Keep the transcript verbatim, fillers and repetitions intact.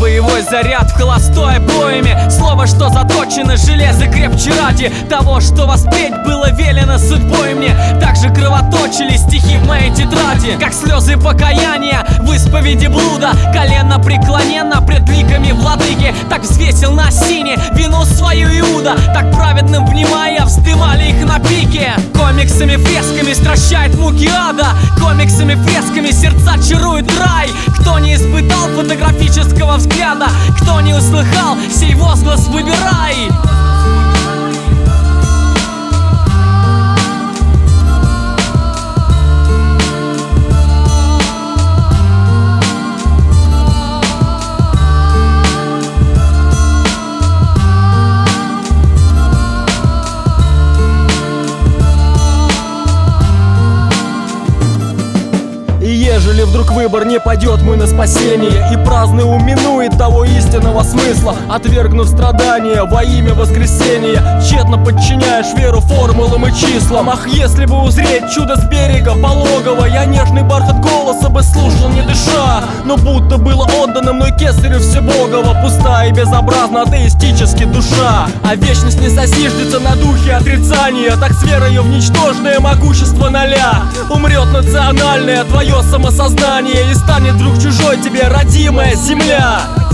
боевой заряд в холостой обоими. Слово, что заточено железо крепче ради того, что воспеть было велено судьбой мне. Так же кровоточили стихи в моей тетради, как слезы покаяния в исповеди блуда. Колено преклоненно пред ликами владыки, так взвесил на сине вину свою Иуда. Так праведным внимая вздымали их на пике. Комиксами, фресками стращает муки ада. Комиксами, фресками сердца чарует рай. Кто не испытал фотографического взгляда, кто не услыхал сей возглас «Выбирай». Ежели вдруг выбор не пойдет мой на спасение, и праздный ум минует того истинного смысла, отвергнув страдания во имя воскресения, тщетно подчиняешь веру формулам и числам. Ах, если бы узреть чудо с берега пологого, я нежный бархат голоса бы слушал не дыша. Но будто было отдано мной кесарю всебогого, пустая и безобразна атеистически душа. А вечность не созиждется на духе отрицания, так с верою в ничтожное могущество ноля умрет национальное твое самосознание, и станет вдруг чужой тебе родимая земля.